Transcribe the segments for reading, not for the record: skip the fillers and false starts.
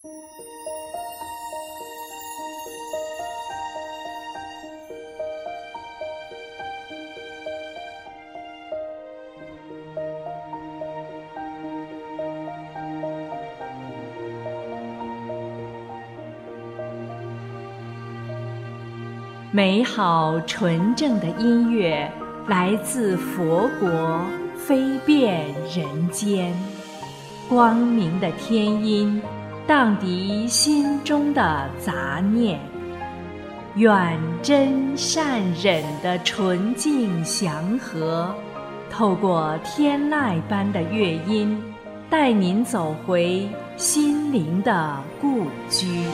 美好纯正的音乐来自佛国，飞遍人间。光明的天音荡涤心中的杂念，愿真善忍的纯净祥和，透过天籁般的乐音，带您走回心灵的故居。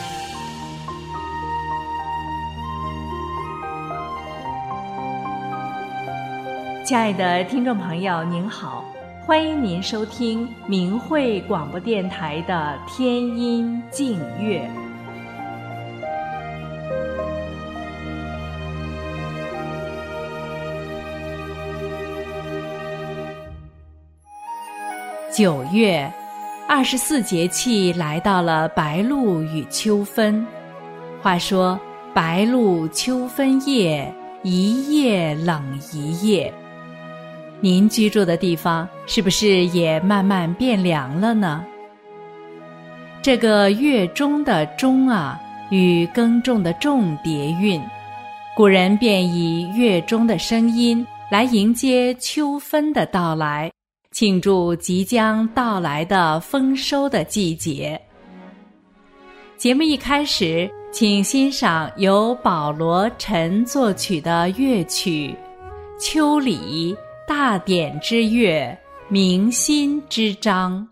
亲爱的听众朋友您好，欢迎您收听明慧广播电台的天音静乐。9月，24节气来到了白露与秋分。话说白露秋分夜，一夜冷一夜。您居住的地方是不是也慢慢变凉了呢？这个月中的中啊，与耕种的种叠韵，古人便以月中的声音来迎接秋分的到来，庆祝即将到来的丰收的季节。节目一开始，请欣赏由保罗陈作曲的乐曲《秋里大典之乐，明心之章》。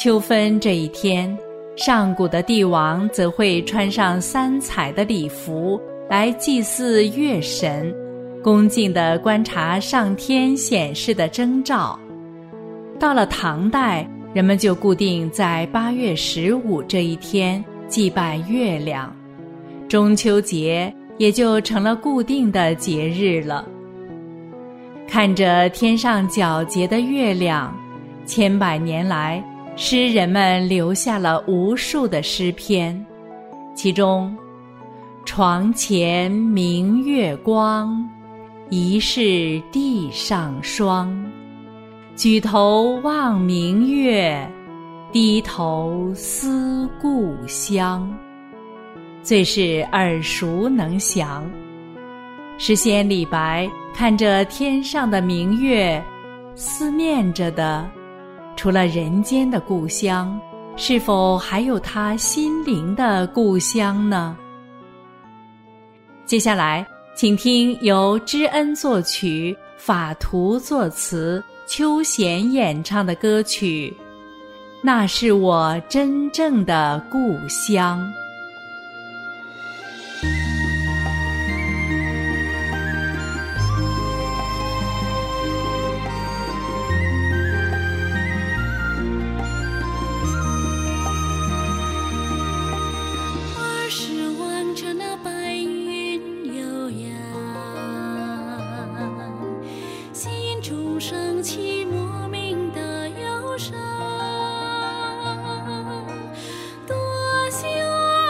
秋分这一天，上古的帝王则会穿上3彩的礼服来祭祀月神，恭敬地观察上天显示的征兆。到了唐代，人们就固定在8月15这一天祭拜月亮，中秋节也就成了固定的节日了。看着天上皎洁的月亮，千百年来，诗人们留下了无数的诗篇，其中床前明月光，疑是地上霜。举头望明月，低头思故乡，最是耳熟能详。诗仙李白看着天上的明月，思念着的，除了人间的故乡，是否还有他心灵的故乡呢？接下来，请听由知恩作曲、法图作词、邱贤演唱的歌曲《那是我真正的故乡》。 升起莫名的忧伤，多希望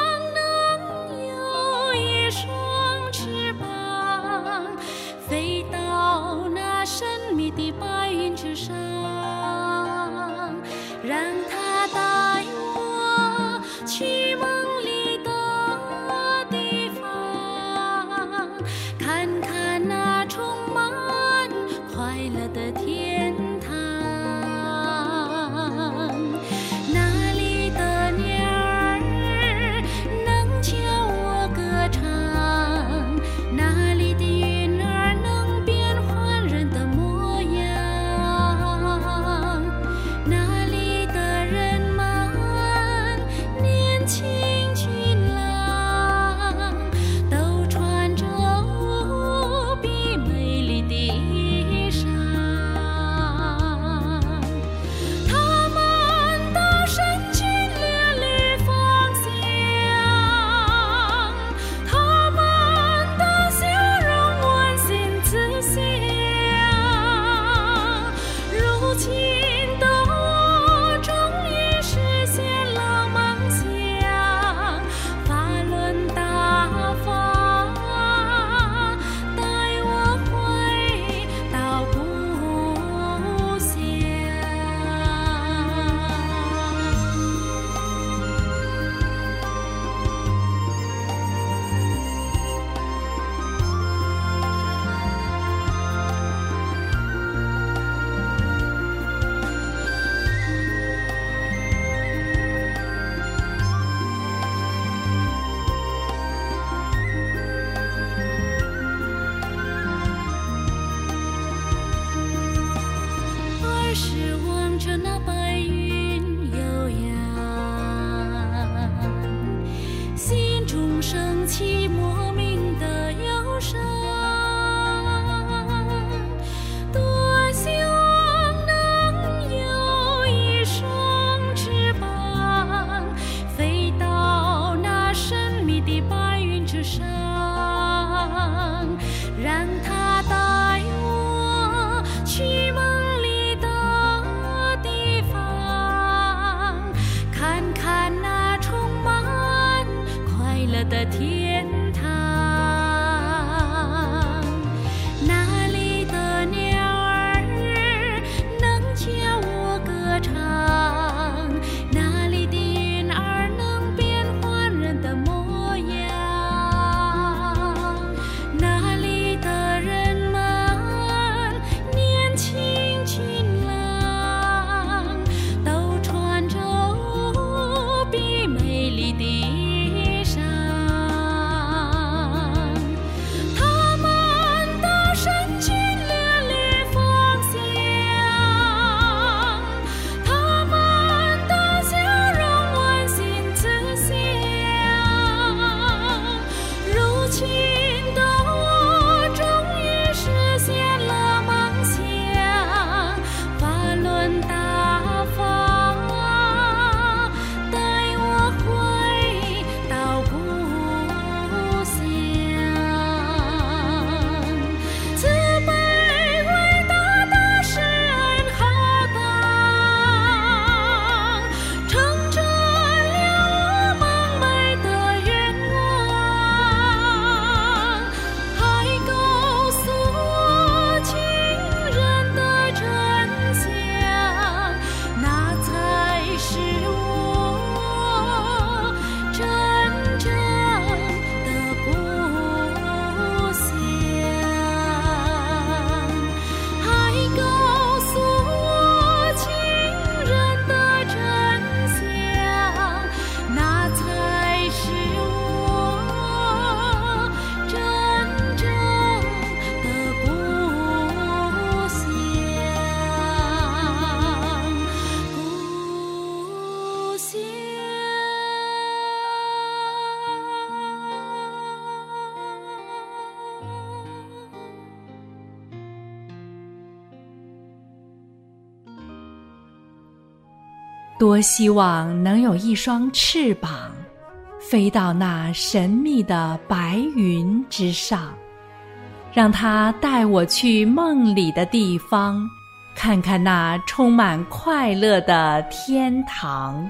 多希望能有一双翅膀，飞到那神秘的白云之上，让它带我去梦里的地方，看看那充满快乐的天堂。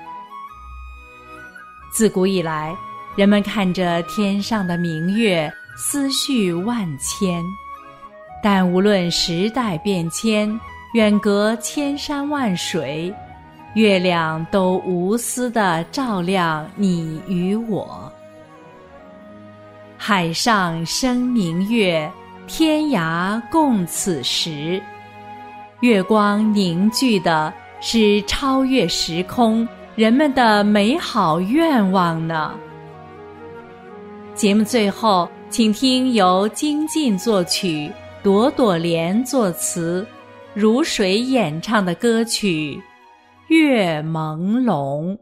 自古以来，人们看着天上的明月，思绪万千。但无论时代变迁，远隔千山万水，月亮都无私地照亮你与我。海上生明月，天涯共此时。月光凝聚的是超越时空人们的美好愿望呢。节目最后，请听由精进作曲，朵朵莲作词，如水演唱的歌曲《月朦胧》。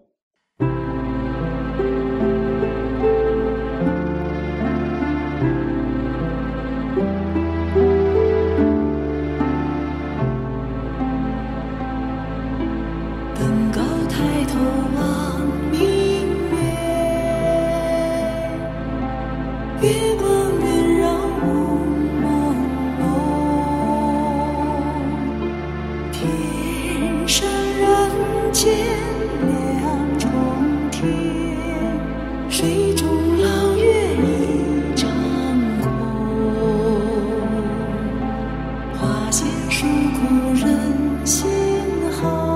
登高抬头望明月，月光圆绕雾朦胧，天上人间两重天，水中老月一场空，花谢树枯人心好。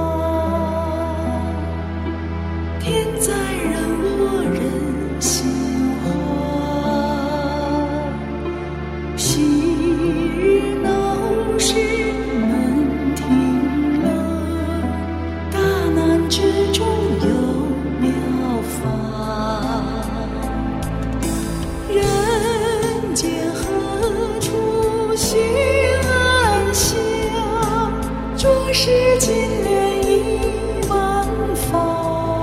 天灾人祸人心慌，昔日闹市门庭冷，大难之中有妙方。人间何处寻安详，着实金莲一万方。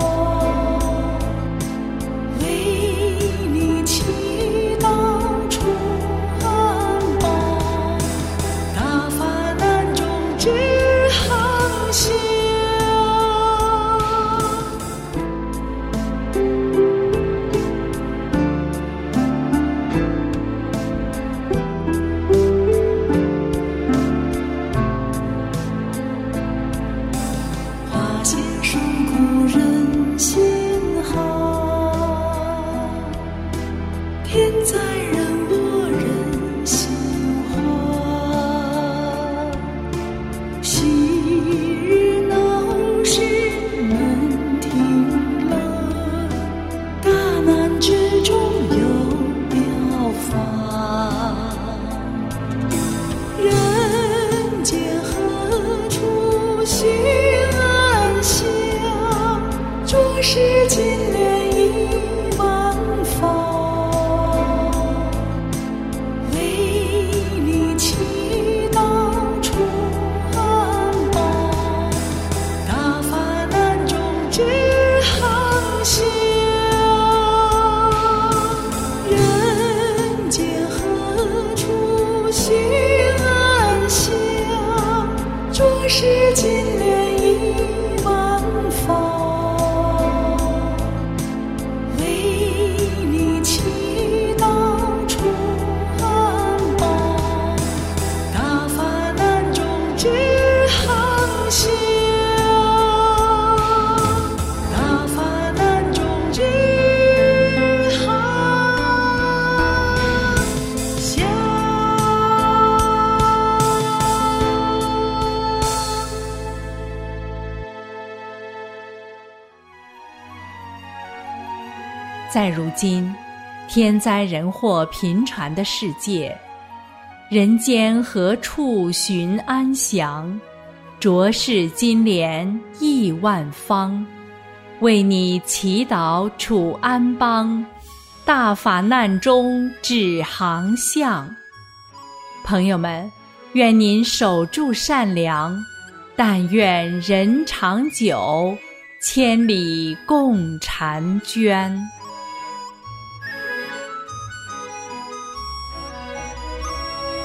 是金莲一万方，为你祈祷出安邦，大法难中知航行。人间何处寻安详，着实金莲一万方。 在如今天灾人祸频传的世界，人间何处寻安详，着实金莲亿万方，为你祈祷处安邦，大法难中指航向。朋友们，愿您守住善良，但愿人长久，千里共婵娟。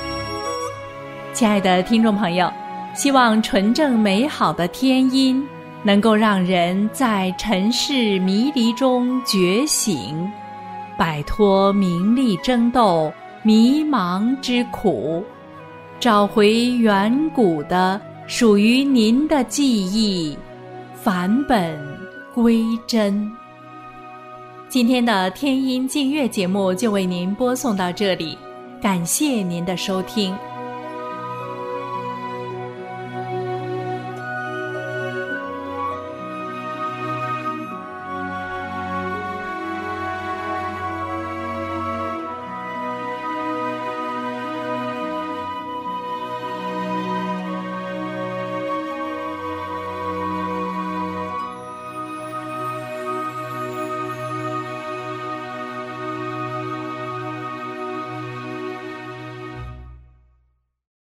亲爱的听众朋友，希望纯正美好的天音能够让人在尘世迷离中觉醒，摆脱名利争斗、迷茫之苦，找回远古的属于您的记忆，返本归真。今天的天音净月节目就为您播送到这里，感谢您的收听。